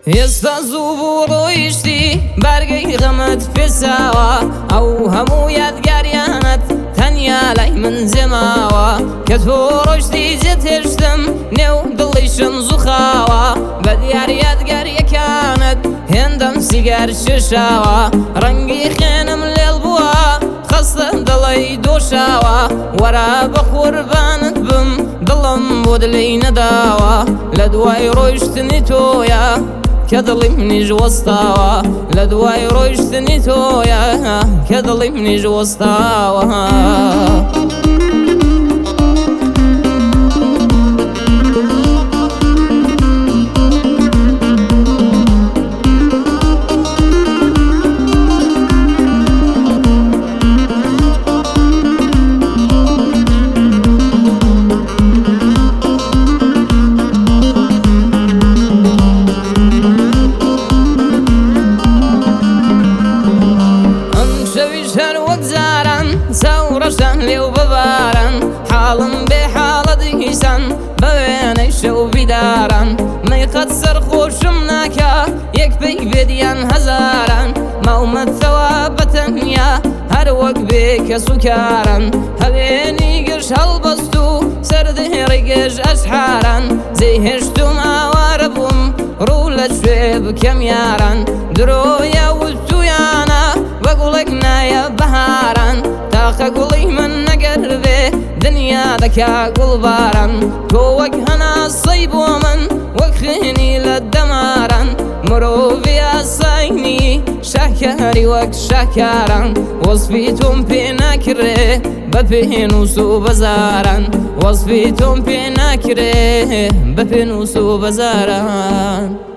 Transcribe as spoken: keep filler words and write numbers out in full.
ئێستا زوو بوو ڕۆیشتی بەرگەی غەمت پێساوە ئەو هەموو یادگاریانت تەنیا لای من زێماوە کە تۆ ڕۆیشتی جێت هێشتم نێو دڵیشم زووخاوە بە دیار یادگاریەکانت هێندەم سیگار شێشاوە ڕەنگی خێنم لێڵ بووە خەستە دڵی دۆشاوە وەرە بە قوربانت بم دڵم بۆ دلەی نەداوە لە دوای ڕۆیشتنی تۆیە کە دڵی منیش وەستاوە لە دوای ڕۆیشتنی تۆیە کە دڵی منیش وەستاوە سەورەشان لێو ببارن حاڵم بێ حاڵە دیسان بە وێنەی شەو بیداران مەیقەت سەرخۆشم ناکە یەک پێی بێدیان هەزاران ماومەتەوە بەتەنیا هەر وەک بێ کەس و کارن هەوێنی گشت هەڵبەست و سەردێڕی گەژ ئەشحاران جێی هێشتوم ئاوارە بووم ڕوو لە کوێ بکەم یاران درۆیە وتویانە بە گوڵێک نایە بەهاران تاقە گوڵی من نەگەر بێ دنیا دەکا گوڵباران تۆ وەک هەناسەی بۆ من وەک خوێنی لە دەماران مرۆڤی ئاساینی شاکاری وەک شاکاران وەسفی تۆم پێ ناکرێ بە پێنووس و بەزاران وەسفی تۆم پێ ناکرێ بە پێنووس و بەزاران